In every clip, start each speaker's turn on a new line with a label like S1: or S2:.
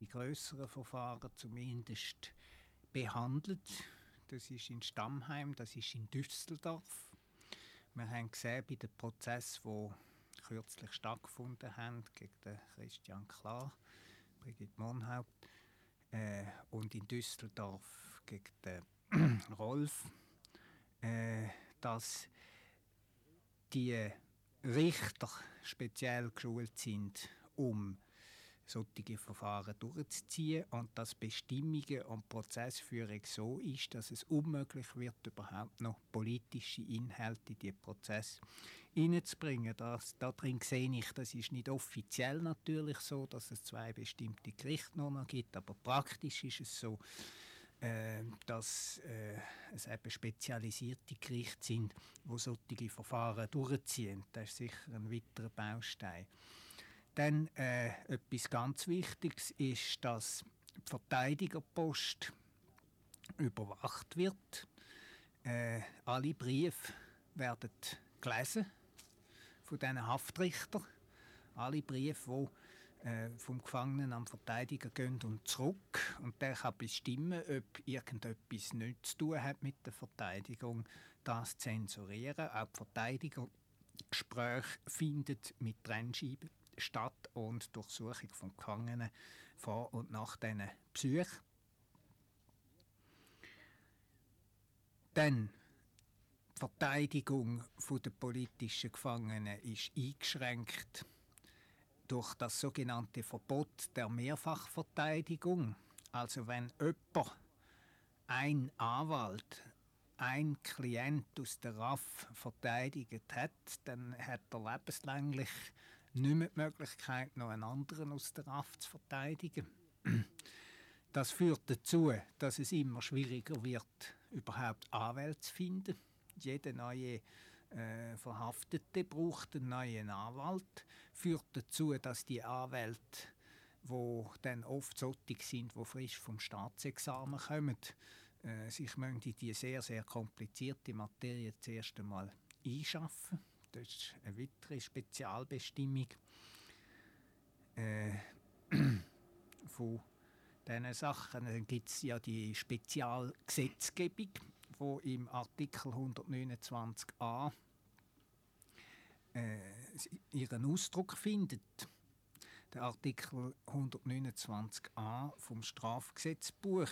S1: grösseren Verfahren zumindest behandelt. Das ist in Stammheim, das ist in Düsseldorf. Wir haben gesehen, bei den Prozessen, die kürzlich stattgefunden haben, gegen den Christian Klar, Brigitte Monhaupt, und in Düsseldorf gegen den Rolf, dass die Richter speziell geschult sind, um solche Verfahren durchzuziehen und dass Bestimmungen und Prozessführung so ist, dass es unmöglich wird, überhaupt noch politische Inhalte in diesen Prozess hineinzubringen. Darin sehe ich, das ist nicht offiziell natürlich so, dass es 2 bestimmte Gerichte noch gibt, aber praktisch ist es so, dass es eben spezialisierte Gerichte sind, die solche Verfahren durchziehen. Das ist sicher ein weiterer Baustein. Dann etwas ganz Wichtiges ist, dass die Verteidigerpost überwacht wird. Alle Briefe werden gelesen von diesen Haftrichtern. Alle Briefe, die vom Gefangenen am Verteidiger gehen und zurück. Und der kann bestimmen, ob irgendetwas nichts zu tun hat mit der Verteidigung, das zensurieren. Auch die Verteidigergespräche findet mit Trennscheiben statt und Durchsuchung von Gefangenen vor und nach diesen Besuchen. Dann die Verteidigung der politischen Gefangenen ist eingeschränkt durch das sogenannte Verbot der Mehrfachverteidigung. Also wenn jemand, ein Anwalt, ein Klient aus der RAF verteidigt hat, dann hat er lebenslänglich nicht mehr die Möglichkeit, noch einen anderen aus der RAF zu verteidigen. Das führt dazu, dass es immer schwieriger wird, überhaupt Anwälte zu finden. Jeder neue Verhaftete braucht einen neuen Anwalt. Führt dazu, dass die Anwälte, die dann oft solche sind, die frisch vom Staatsexamen kommen, sich in die sehr, sehr komplizierte Materie zuerst einmal einschaffen. Das ist eine weitere Spezialbestimmung von diesen Sachen. Dann gibt es ja die Spezialgesetzgebung, die im Artikel 129a ihren Ausdruck findet. Der Artikel 129a vom Strafgesetzbuch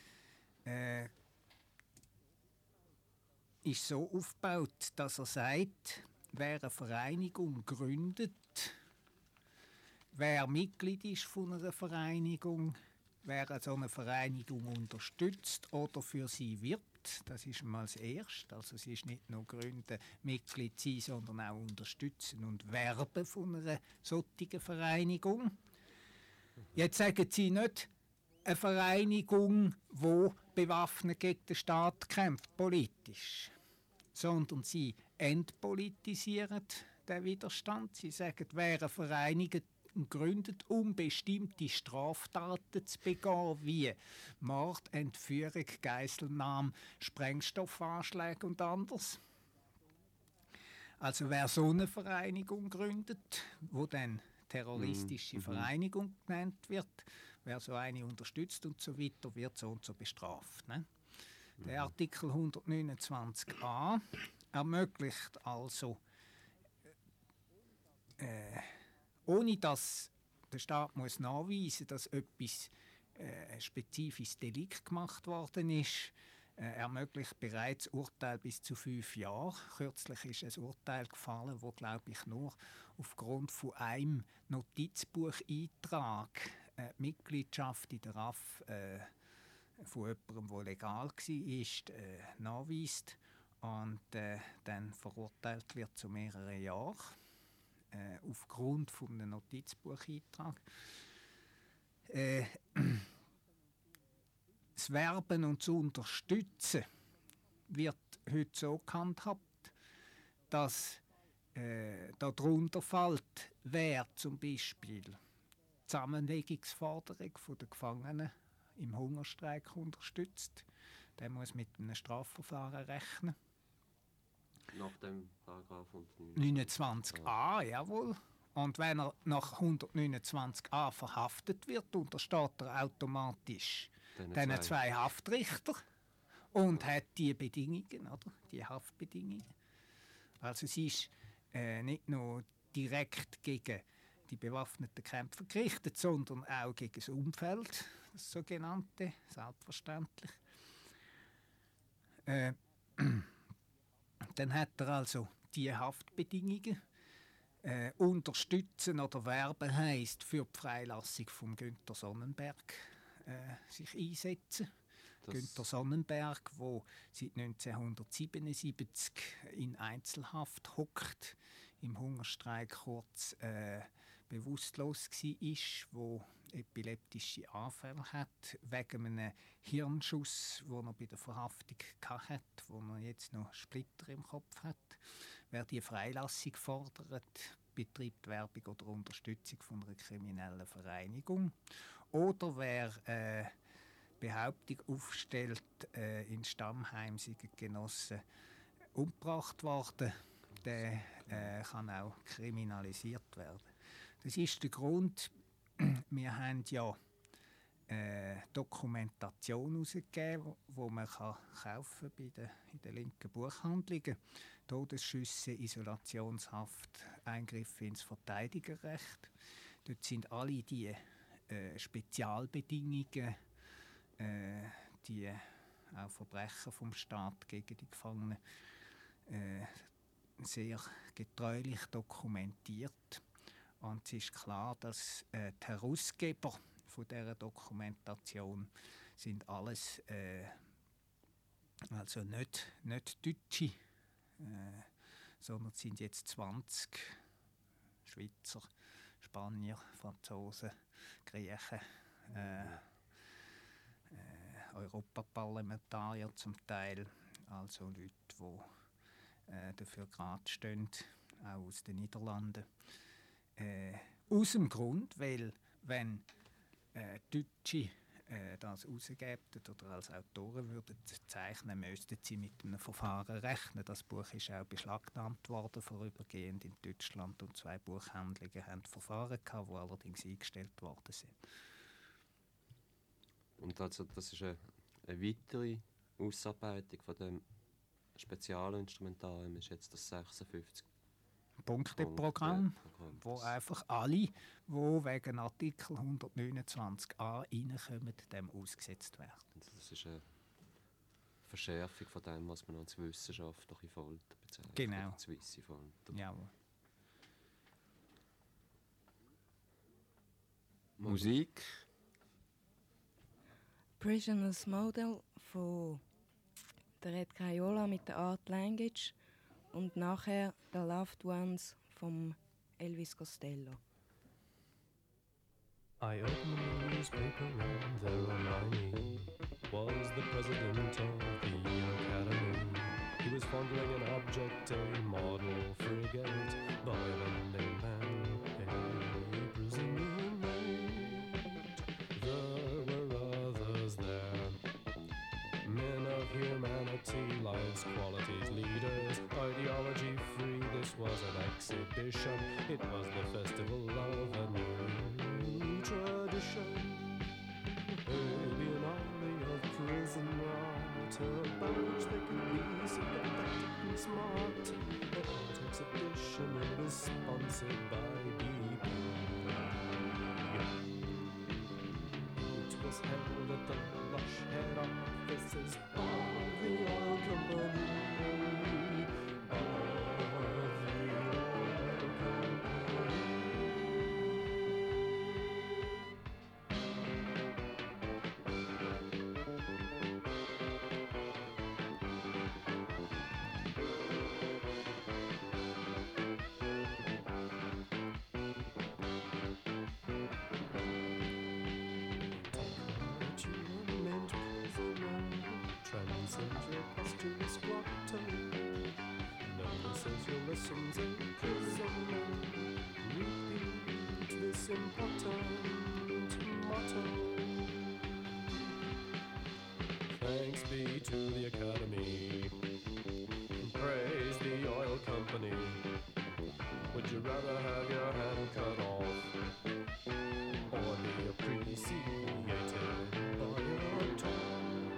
S1: ist so aufgebaut, dass er sagt, wer eine Vereinigung gründet, wer Mitglied ist von einer Vereinigung, wer so eine Vereinigung unterstützt oder für sie wirbt, das ist mal das Erste. Also es ist nicht nur gründen, Mitglied sein, sondern auch unterstützen und werben von einer solchen Vereinigung. Jetzt sagen Sie nicht, eine Vereinigung, die bewaffnet gegen den Staat kämpft, politisch, sondern sie entpolitisieren den Widerstand. Sie sagen, wer eine Vereinigung gründet, um bestimmte Straftaten zu begehen, wie Mord, Entführung, Geiselnahme, Sprengstoffanschläge und anderes. Also wer so eine Vereinigung gründet, wo dann terroristische Vereinigung genannt wird, wer so eine unterstützt und so weiter, wird so und so bestraft. Ne? Der Artikel 129a ermöglicht also, ohne dass der Staat muss nachweisen, dass etwas ein spezifisches Delikt gemacht worden ist, ermöglicht bereits Urteil bis zu 5 Jahren. Kürzlich ist ein Urteil gefallen, wo, glaube ich, nur aufgrund von einem Notizbucheintrag Mitgliedschaft in der RAF von jemandem, der legal war, nachweist und dann verurteilt wird zu mehreren Jahren aufgrund von einem Notizbucheintrag. Das Werben und das Unterstützen wird heute so gehandhabt, dass darunter fällt, wer zum Beispiel die Zusammenlegungsforderung der Gefangenen im Hungerstreik unterstützt. Der muss mit einem Strafverfahren rechnen.
S2: Nach dem Paragraph 29a,
S1: jawohl. Und wenn er nach 129a verhaftet wird, untersteht er automatisch diesen zwei Haftrichter und hat die Bedingungen, oder? Die Haftbedingungen. Also es ist nicht nur direkt gegen die bewaffneten Kämpfer gerichtet, sondern auch gegen das Umfeld, das sogenannte, selbstverständlich. Dann hat er also die Haftbedingungen. Unterstützen oder werben heisst für die Freilassung von Günther Sonnenberg sich einsetzen. Günther Sonnenberg, der seit 1977 in Einzelhaft hockt, im Hungerstreik kurz bewusstlos war, wo epileptische Anfälle hat, wegen einem Hirnschuss, den er bei der Verhaftung hatte, wo er jetzt noch Splitter im Kopf hat. Wer die Freilassung fordert, betreibt Werbung oder Unterstützung von einer kriminellen Vereinigung. Oder wer Behauptung aufstellt, in Stammheim seien Genossen umgebracht worden, der kann auch kriminalisiert werden. Das ist der Grund, wir haben ja Dokumentation herausgegeben, die man kaufen kann in den linken Buchhandlungen. Todesschüsse, Isolationshaft, Eingriffe ins Verteidigerrecht. Dort sind alle die Spezialbedingungen, die auch Verbrechen vom Staat gegen die Gefangenen sehr getreulich dokumentiert. Und es ist klar, dass die Herausgeber von dieser Dokumentation sind alles also nicht Deutsche, sondern es sind jetzt 20 Schweizer, Spanier, Franzosen, Griechen, Europaparlamentarier zum Teil, also Leute, die dafür gerade stehen, auch aus den Niederlanden. Aus dem Grund, weil wenn Deutsche das herausgeben oder als Autoren würden zeichnen, müssten sie mit einem Verfahren rechnen. Das Buch ist auch beschlagnahmt worden, vorübergehend in Deutschland, und 2 Buchhändlungen haben Verfahren gehabt, die allerdings eingestellt worden sind.
S2: Und also das ist eine weitere Ausarbeitung von dem Spezialinstrumentarium, ist jetzt das 56
S1: Punkteprogramm, wo einfach alle, die wegen Artikel 129a reinkommen, dem ausgesetzt werden.
S2: Das ist eine Verschärfung von dem, was man als wissenschaftliche Folter bezeichnet.
S1: Genau.
S2: Als weisse Folter.
S1: Jawohl.
S2: Musik.
S3: Prisoners Model von der Red Crayola mit der Art Language und nachher The Loved Ones vom Elvis Costello.
S4: I opened the newspaper and there on my knee was the president of the academy. He was fondling an object, a model frigate, by the name a prisoner mate. There were others there, men of humanity, life's qualities, leaders, ideology free. This was an exhibition, it was the festival of a new tradition. Alien army of prison art, about which they can be sympathetic and smart. The art exhibition, it was sponsored by BP. It was held at the lush head offices of the oil company. Lessons in prison, repeat this important motto. Thanks be to the Academy, praise the oil company, which Would you rather have your hand cut off or be appreciated by your tongue?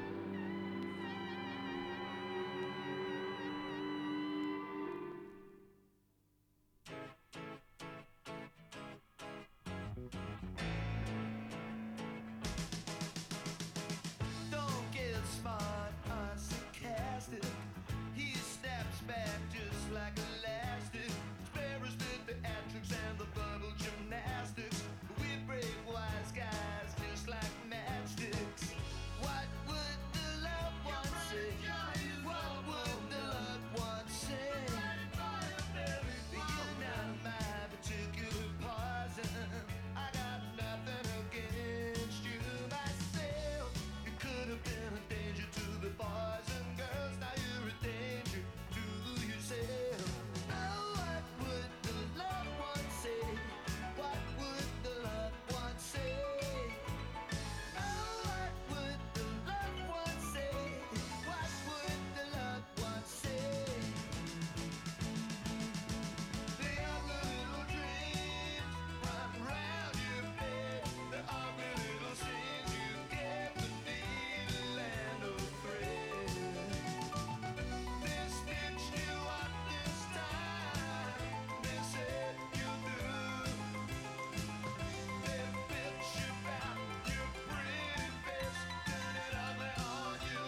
S5: Don't get smart or sarcastic. He snaps back just like elastic. Sparrows did the theatrics and the bubble gymnastics. We break wise guys just like matchsticks. What would the loved one say? What would the loved one say? You're not my particular poison. I got nothing against you myself. You could have been a danger to the boys and girls. Now you're a danger to yourself. Oh, what would the loved one say? What would the loved one say? Oh, what would the loved one say? What would the loved one say? The ugly little dreams run round your bed. The ugly little sins you get to be the land of thread. They stitched you up this time. They said you do. They bitch about your pretty face, turn it ugly on you.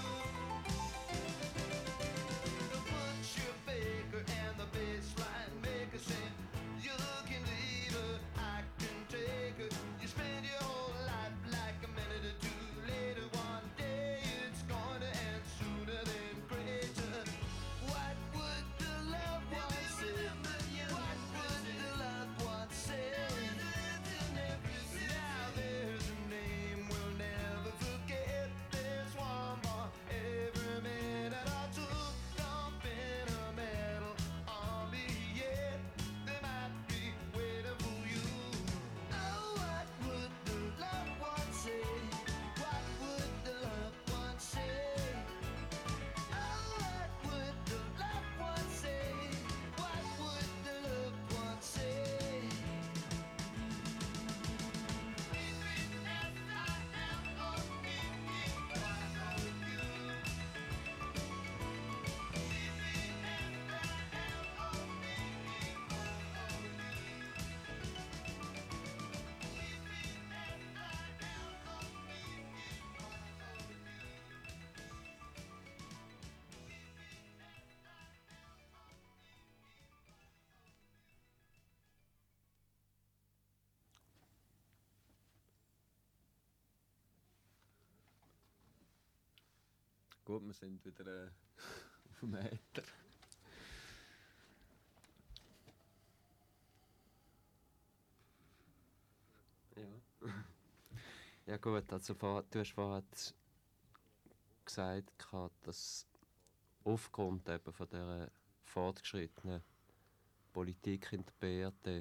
S5: The butcher, baker, and the baseline maker say you can leave her, I can take her. You spend your whole life like a minute or two later. One day it's gonna end sooner than greater. What would the loved one say? What would the loved one say? Now there's a name we'll never forget. There's one more every minute I took. Don't pin a medal on me yet. They might be waiting for you. Oh, what would the loved one say? What would the loved one say? Oh, what would the loved one say? What would the loved one say?
S2: Gut, wir sind wieder auf dem Äther. Ja. Ja gut, also du hast vorhin gesagt, dass aufgrund eben von dieser fortgeschrittenen Politik in der BRD,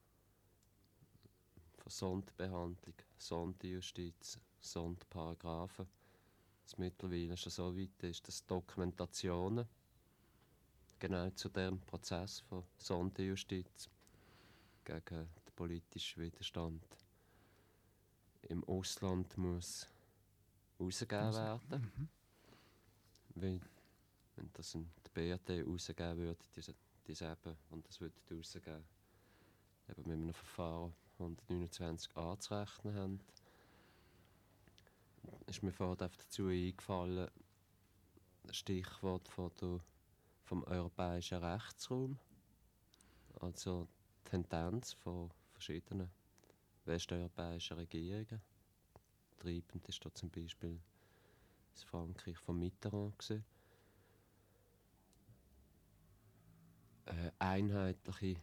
S2: von Sonderbehandlung, Sonderjustiz, Sonderparagraphen, es mittlerweile schon so weit ist, dass Dokumentationen genau zu diesem Prozess von Sonderjustiz gegen den politischen Widerstand im Ausland muss rausgegeben werden. Weil, wenn das in die BRD rausgeben würde, diese eben, und das würde rausgeben, eben mit einem Verfahren 129 anzurechnen haben, ist mir vorhin dazu eingefallen, ein Stichwort vom europäischen Rechtsraum, also die Tendenz von verschiedenen westeuropäischen Regierungen. Treibend ist da zum Beispiel das Frankreich von Mitterrand gewesen. Einheitlichen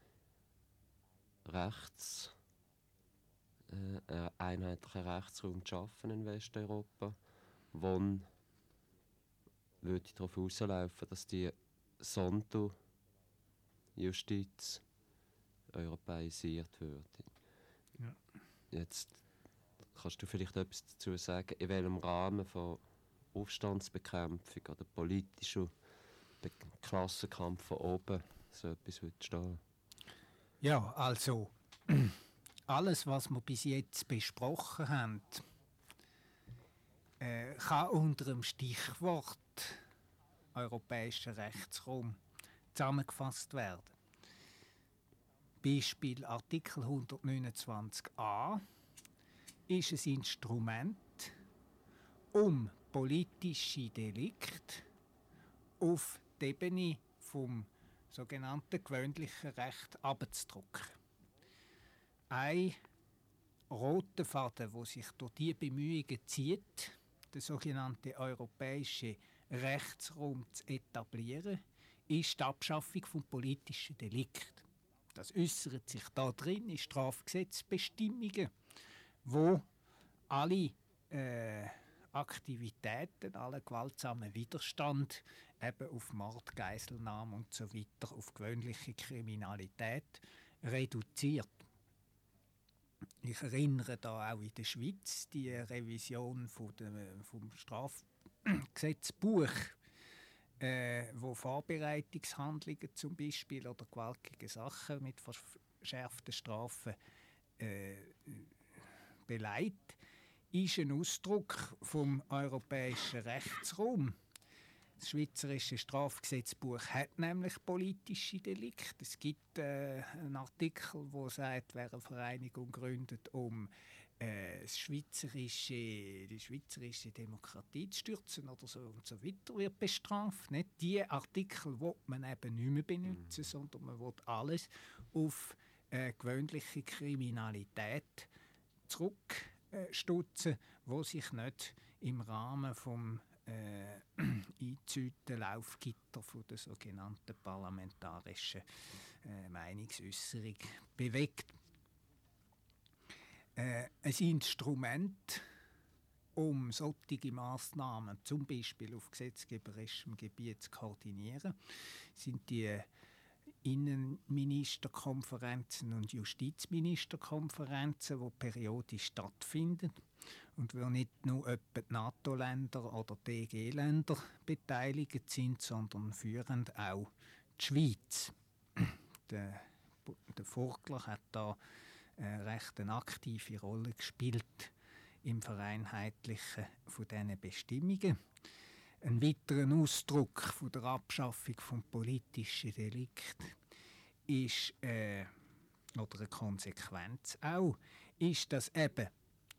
S2: Rechtsraum zu schaffen in Westeuropa, wo würde darauf herauslaufen, dass die Sonderjustiz europäisiert würde.
S1: Ja.
S2: Jetzt kannst du vielleicht etwas dazu sagen, in welchem Rahmen von Aufstandsbekämpfung oder politischem Klassenkampf von oben so etwas wird stehen?
S1: Ja, also alles, was wir bis jetzt besprochen haben, kann unter dem Stichwort europäischer Rechtsraum zusammengefasst werden. Beispiel Artikel 129a ist ein Instrument, um politische Delikte auf die Ebene vom sogenannten gewöhnlichen Recht abzudrücken. Ein roter Faden, der sich durch diese Bemühungen zieht, den sogenannten europäischen Rechtsraum zu etablieren, ist die Abschaffung von politischen Delikten. Das äußert sich da drin in Strafgesetzbestimmungen, wo alle Aktivitäten, alle gewaltsamen Widerstand eben auf Mord, Geiselnahme und so weiter, auf gewöhnliche Kriminalität reduziert. Ich erinnere da auch in der Schweiz die Revision vom Strafgesetzbuch, wo Vorbereitungshandlungen zum Beispiel oder Gewalt gegen Sachen mit verschärften Strafen beleidigt, ist ein Ausdruck vom europäischen Rechtsraum. Das Schweizerische Strafgesetzbuch hat nämlich politische Delikte. Es gibt einen Artikel, der sagt, wer eine Vereinigung gründet, um die schweizerische Demokratie zu stürzen oder so und so weiter, wird bestraft. Nicht? Diese Artikel will man eben nicht mehr benutzen, sondern man will alles auf gewöhnliche Kriminalität zurückstutzen, wo sich nicht im Rahmen vom eingezäunten Laufgitter von der sogenannten parlamentarischen Meinungsäußerung bewegt. Ein Instrument, um solche Massnahmen zum Beispiel auf gesetzgeberischem Gebiet zu koordinieren, sind die Innenministerkonferenzen und Justizministerkonferenzen, die periodisch stattfinden und wo nicht nur etwa die NATO-Länder oder die EG-Länder beteiligt sind, sondern führend auch die Schweiz. Der Vogtler hat da recht eine aktive Rolle gespielt im Vereinheitlichen von diesen Bestimmungen. Ein weiterer Ausdruck von der Abschaffung von politischen Delikten ist, oder eine Konsequenz auch, ist, dass eben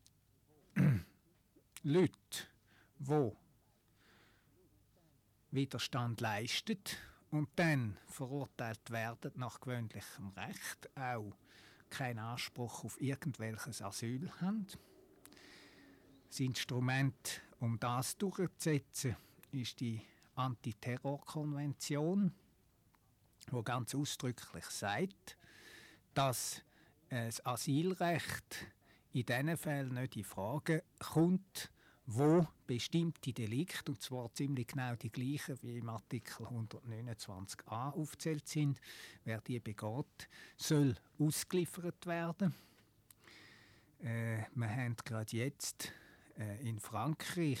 S1: Leute, die Widerstand leisten und dann verurteilt werden nach gewöhnlichem Recht, auch keinen Anspruch auf irgendwelches Asyl haben. Das Instrument, um das durchzusetzen, ist die Antiterrorkonvention, die ganz ausdrücklich sagt, dass das Asylrecht in diesen Fällen nicht in Frage kommt, wo bestimmte Delikte, und zwar ziemlich genau die gleichen wie im Artikel 129a aufgezählt sind, wer die begeht, soll ausgeliefert werden. Wir haben gerade jetzt in Frankreich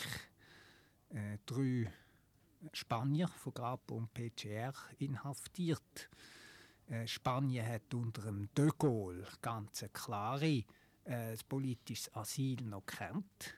S1: 3 Spanier von Grapo und PGR inhaftiert. Spanien hat unter dem de Gaulle ganz klare politisches Asyl noch gekannt.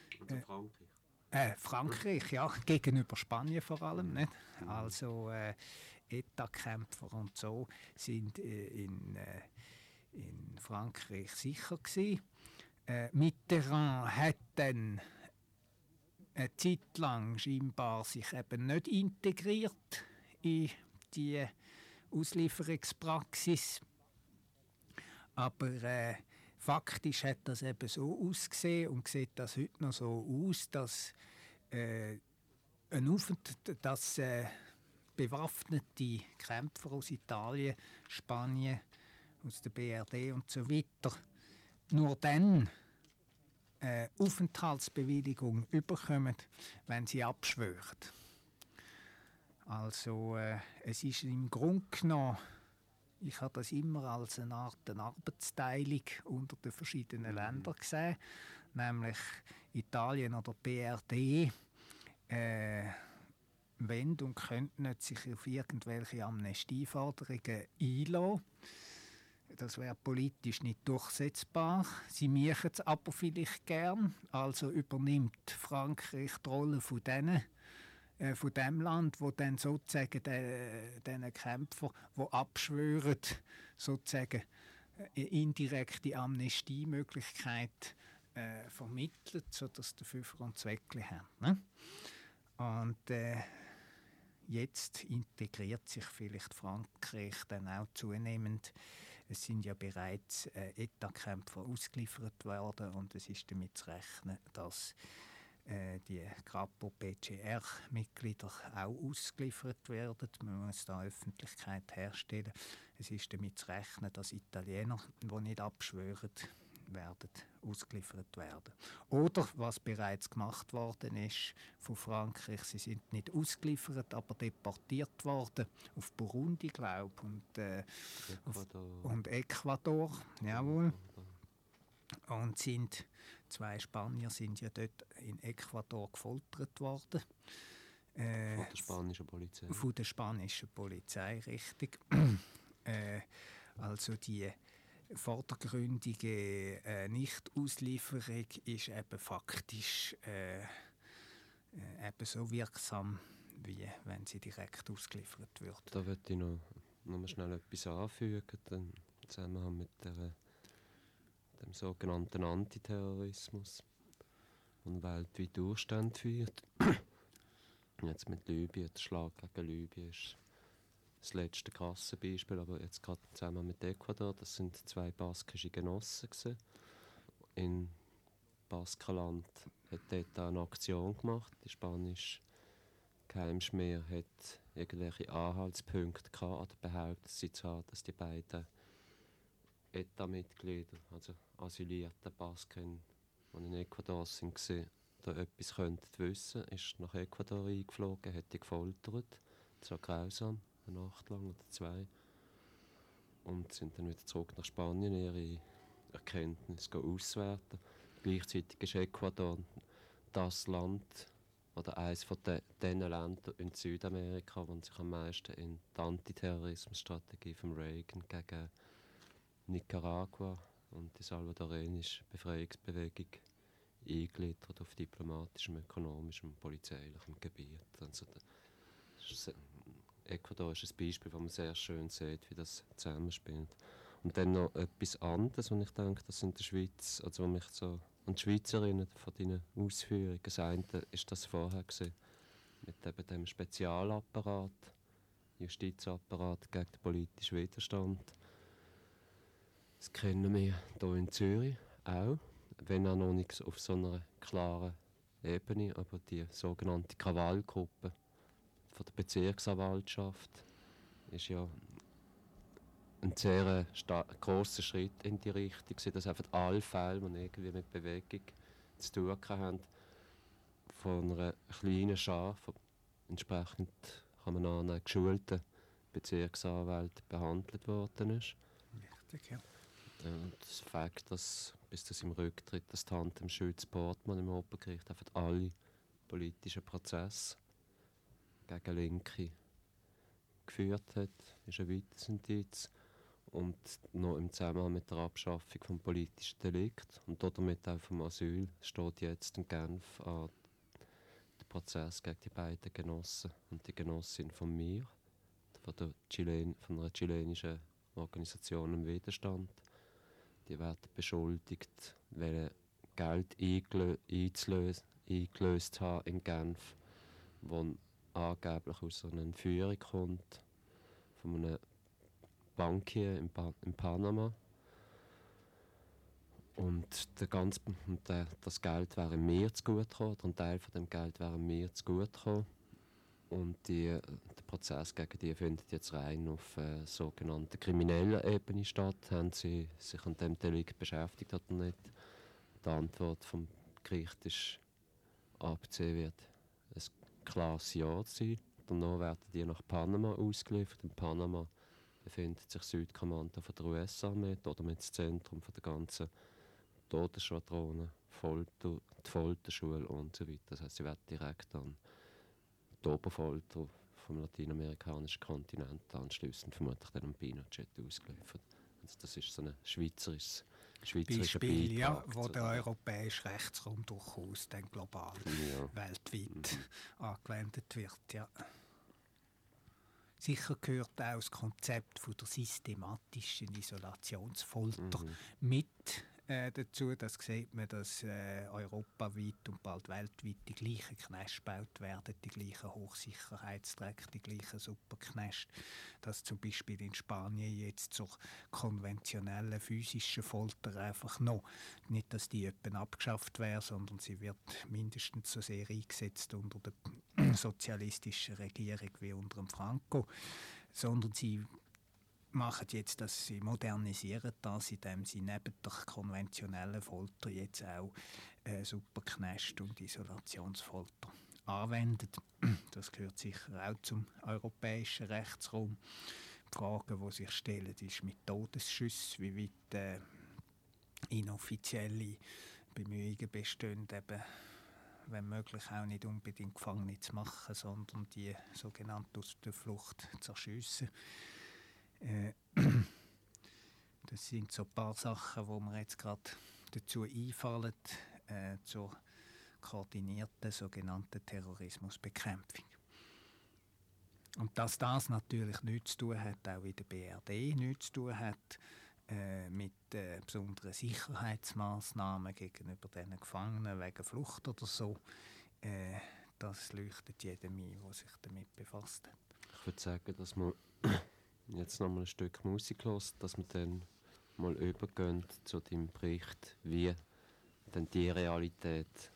S1: Frankreich, ja, gegenüber Spanien vor allem. Nicht? Also ETA-Kämpfer und so sind in Frankreich sicher gewesen. Mitterrand hat dann eine Zeit lang scheinbar sich eben nicht integriert in die Auslieferungspraxis. Aber faktisch hat das eben so ausgesehen und sieht das heute noch so aus, dass bewaffnete Kämpfer aus Italien, Spanien, aus der BRD und so weiter nur dann Aufenthaltsbewilligung überkommen, wenn sie abschwören. Also es ist im Grunde genommen, ich habe das immer als eine Art Arbeitsteilung unter den verschiedenen Ländern gesehen, nämlich Italien oder BRD wollen und können nicht sich auf irgendwelche Amnestieforderungen einlassen. Das wäre politisch nicht durchsetzbar. Sie machen es aber vielleicht gern. Also übernimmt Frankreich die Rolle von dem Land, wo dann sozusagen diesen Kämpfer, die abschwören, sozusagen indirekte Amnestiemöglichkeit vermittelt, sodass die Pfiffer und Zweckli haben. Ne? Und jetzt integriert sich vielleicht Frankreich dann auch zunehmend. Es sind ja bereits ETA-Kämpfer ausgeliefert worden und es ist damit zu rechnen, dass die Grapo-PCR-Mitglieder auch ausgeliefert werden. Man muss da Öffentlichkeit herstellen. Es ist damit zu rechnen, dass Italiener, die nicht abschwören, werden ausgeliefert werden. Oder, was bereits gemacht worden ist von Frankreich, sie sind nicht ausgeliefert, aber deportiert worden auf Burundi, glaube ich, und Ecuador, jawohl. Und zwei Spanier sind ja dort in Ecuador gefoltert worden.
S2: Von der spanischen Polizei.
S1: Von der spanischen Polizei, richtig. Also die vordergründige Nicht-Auslieferung ist eben faktisch eben so wirksam, wie wenn sie direkt ausgeliefert wird.
S2: Da möchte ich noch mal schnell etwas anfügen, im Zusammenhang mit dem sogenannten Antiterrorismus, der weltweit Durchstände führt. Jetzt mit Libyen, der Schlag gegen Libyen ist das letzte krasse Beispiel, aber jetzt gerade zusammen mit Ecuador, das sind zwei baskische Genossen gewesen. In Baskenland hat dort eine Aktion gemacht. Die spanische Geheimschmier hat irgendwelche Anhaltspunkte gehabt, oder behauptet sie zu haben, dass die beiden ETA-Mitglieder, also asylierte Basken, die in Ecuador waren, da etwas könnten wissen, ist nach Ecuador eingeflogen, hat die gefoltert, so grausam, eine Nacht lang oder zwei, und sind dann wieder zurück nach Spanien, ihre Erkenntnisse auswerten. Gleichzeitig ist Ecuador das Land oder eines von den Ländern in Südamerika, die sich am meisten in die Antiterrorismusstrategie von Reagan gegen Nicaragua und die salvadorenische Befreiungsbewegung eingegliedert auf diplomatischem, ökonomischem und polizeilichem Gebiet. Also Ecuador ist ein Beispiel, wo man sehr schön sieht, wie das zusammenspielt. Und dann noch etwas anderes, und ich denke, das in der Schweiz, also mich so an die Schweizerinnen von deinen Ausführungen, das eine ist das vorher gewesen, mit eben dem Spezialapparat, Justizapparat gegen den politischen Widerstand. Das kennen wir hier in Zürich auch, wenn auch noch nicht auf so einer klaren Ebene, aber die sogenannte Krawallgruppe von der Bezirksanwaltschaft ist ja ein sehr grosser Schritt in die Richtung, dass einfach alle Fälle, die irgendwie mit Bewegung zu tun haben, von einer kleinen Schar, von entsprechend kann man annehmen, geschulten Bezirksanwälten behandelt worden ist.
S1: Richtig, ja.
S2: Das Fakt, dass bis das im Rücktritt das Tandem Schütz-Portmann im Obergericht einfach alle politischen Prozesse gegen Linke geführt hat, ist ein weiteres Indiz. Und noch im Zusammenhang mit der Abschaffung des politischen Delikts und damit auch vom Asyl steht jetzt in Genf an der Prozess gegen die beiden Genossen und die Genossin von mir, von einer chilenischen Organisation im Widerstand. Die werden beschuldigt, Geld eingelöst haben in Genf, das angeblich aus einer Entführung kommt, von einem Bankier in Panama. Und das Geld wäre mir zugutegekommen, oder ein Teil von dem Geld wäre mir zugutegekommen. Und der Prozess gegen die findet jetzt rein auf sogenannter krimineller Ebene statt. Haben sie sich an dem Delikt beschäftigt oder nicht? Die Antwort vom Gericht ist, ABC wird ein klares Ja sein. Danach werden die nach Panama ausgeliefert. In Panama befindet sich Südkommando von der US-Armee, oder mit dem Zentrum von der ganzen Todesschwadronen, die Folterschule und so weiter. Das heisst, sie werden direkt an die Oberfolter vom lateinamerikanischen Kontinent anschliessend vermutlich dann am Pinochet ausgeliefert. Und Das ist so ein schweizerischer
S1: Beispiel, ja,
S2: Beitrag
S1: wo
S2: zu
S1: der
S2: dem.
S1: europäische Rechtsraum durchaus dann global,
S2: Ja.
S1: weltweit angewendet wird. Ja. Sicher gehört auch das Konzept von der systematischen Isolationsfolter mit dazu. Das sieht man, dass europaweit und bald weltweit die gleichen Knäste gebaut werden, die gleichen Hochsicherheitsträger, die gleichen Superknäste. Dass zum Beispiel in Spanien jetzt zur konventionellen physischen Folter einfach noch, nicht, dass die etwa abgeschafft wäre, sondern sie wird mindestens so sehr eingesetzt unter der sozialistischen Regierung wie unter dem Franco, sondern sie machen jetzt, dass sie modernisieren das, indem sie neben der konventionellen Folter jetzt auch Superknäste und Isolationsfolter anwenden. Das gehört sicher auch zum europäischen Rechtsraum. Die Frage, die sich stellen, ist mit Todesschüssen, wie weit inoffizielle Bemühungen bestehen, eben, wenn möglich auch nicht unbedingt Gefangene zu machen, sondern die sogenannte aus der Flucht zu erschiessen. Das sind so ein paar Sachen, die mir jetzt gerade dazu einfallen, zur koordinierten sogenannten Terrorismusbekämpfung. Und dass das natürlich nichts zu tun hat, auch in der BRD nichts zu tun hat, mit besonderen Sicherheitsmaßnahmen gegenüber diesen Gefangenen wegen Flucht oder so, das leuchtet jedem ein, der sich damit befasst hat.
S2: Ich würde sagen, dass man jetzt noch mal ein Stück Musik hört, dass wir dann mal übergehen zu deinem Bericht, wie denn die Realität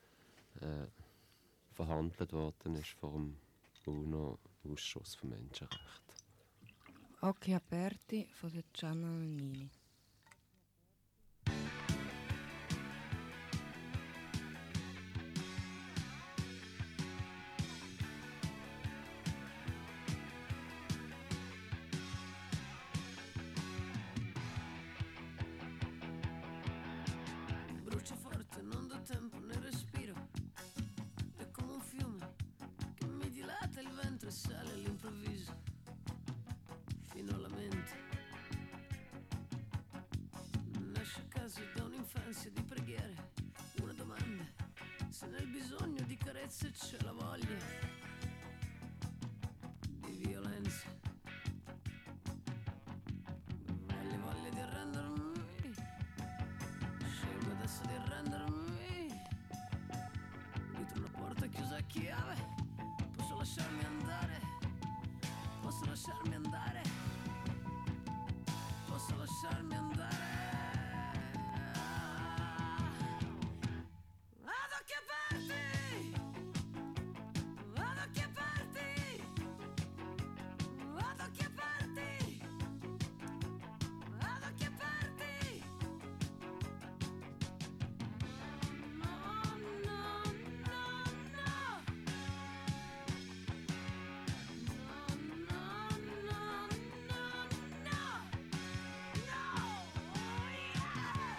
S2: verhandelt worden ist vor dem UNO-Ausschuss für Menschenrechte.
S3: Occhi aperti von der Gianna Nannini.
S6: Brucia forte, non do tempo né respiro. È come un fiume che mi dilata il ventre e sale all'improvviso fino alla mente. Nasce a caso da un'infanzia di preghiere, una domanda: se nel bisogno di carezze c'è la voglia di violenza. Voglia di arrendermi, scelgo adesso di arrendermi. Dietro una porta chiusa a chiave, posso lasciarmi andare, posso lasciarmi andare, posso lasciarmi andare. Ad occhi aperti, ad occhi aperti, ad occhi aperti, ad occhi aperti. No, no, no, no. No, no, no, no, no. No, yeah.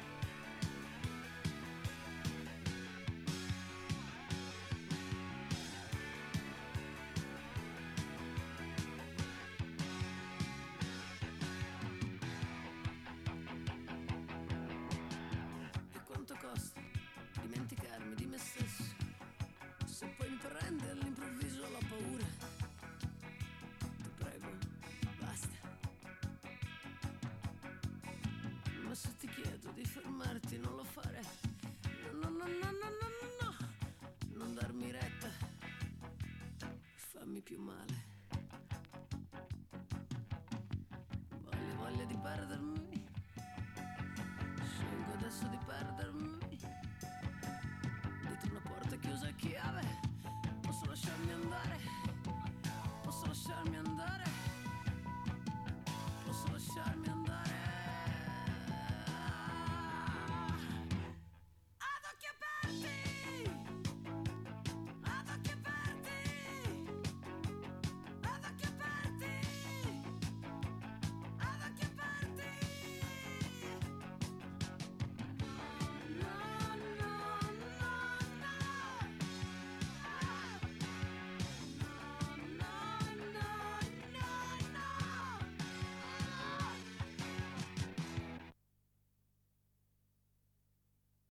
S6: E quanto costa dimenticarmi di me stesso, se poi mi prende all'improvviso la paura? Ti prego, basta. Ma se ti chiedo di fermarti non lo fare. No, no, no, no, no, no, no, no. Non darmi retta, fammi più male.